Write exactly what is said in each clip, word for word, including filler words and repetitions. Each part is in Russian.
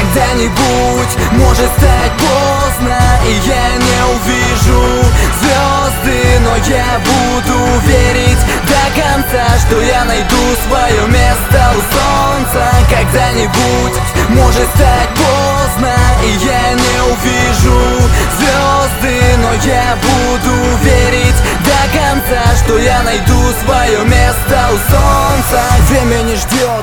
Когда-нибудь может стать поздно, и я не увижу звезды, но я буду верить до конца, что я найду свое место у солнца. Когда-нибудь может стать поздно, и я не увижу звезды, но я буду верить до конца, что я найду свое место у солнца. Время не ждет,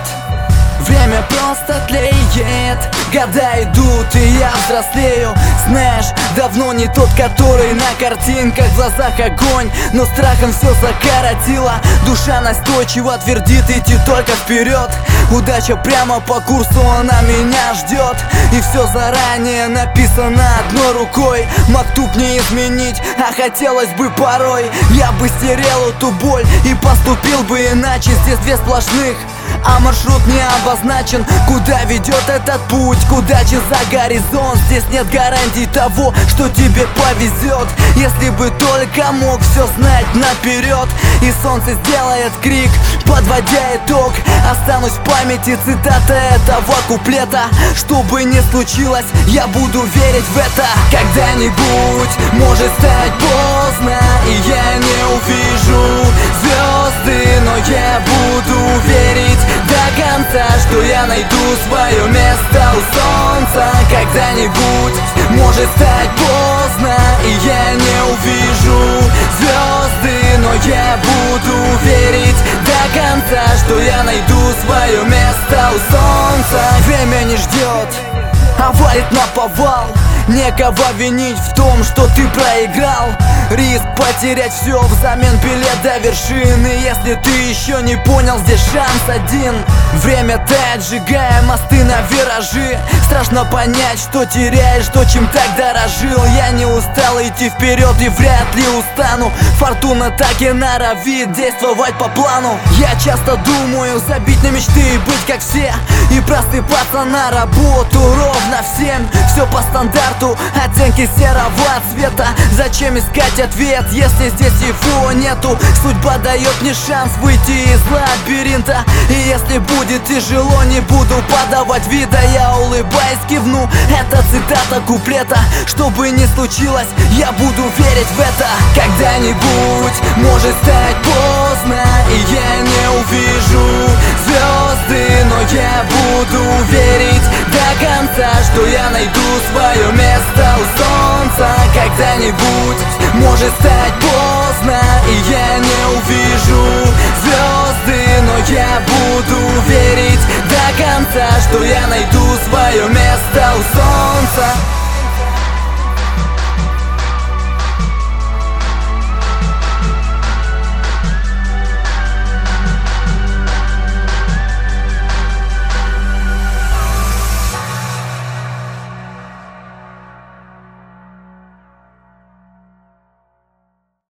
время просто тлеет. Года идут, и я взрослею. Знаешь, давно не тот, который на картинках. В глазах огонь, но страхом все закоротило. Душа настойчиво твердит идти только вперед. Удача прямо по курсу, она меня ждет. И все заранее написано одной рукой. Мактуб не изменить, а хотелось бы порой. Я бы стерел эту боль и поступил бы иначе. Здесь две сплошных, а маршрут не обозначен. Куда ведет этот путь, куда через за горизонт. Здесь нет гарантий того, что тебе повезет. Если бы только мог все знать наперед. И солнце сделает крик, подводя итог. Останусь в памяти цитата этого куплета. Что бы ни случилось, я буду верить в это. Когда-нибудь может стать поздно, и я не увижу звезды, но я буду верить до конца, что я найду свое место у солнца. Когда-нибудь может стать поздно, и я не увижу звезды, но я буду верить до конца, что я найду свое место у солнца. Время не ждет, а валит наповал. Некого винить в том, что ты проиграл. Риск потерять все взамен билет до вершины. Если ты еще не понял, здесь шанс один. Время тает, сжигая мосты на виражи. Страшно понять, что теряешь то, чем так дорожил. Я не устал идти вперед и вряд ли устану. Фортуна так и норовит действовать по плану. Я часто думаю забить на мечты и быть как все, и просыпаться на работу ровно в семь. Все по стандарту, оттенки серого цвета. Зачем искать ответ, если здесь его нету? Судьба дает мне шанс выйти из лабиринта. И если будет тяжело, не буду подавать вида. Я улыбаясь кивну, это цитата куплета. Что бы ни случилось, я буду верить в это. Когда-нибудь может стать поздно, и я не увижу звезды, но я буду верить до конца, что я найду свое место у солнца. Когда-нибудь может стать поздно, и я не увижу звезды, но я буду верить до конца, что я найду свое место у солнца.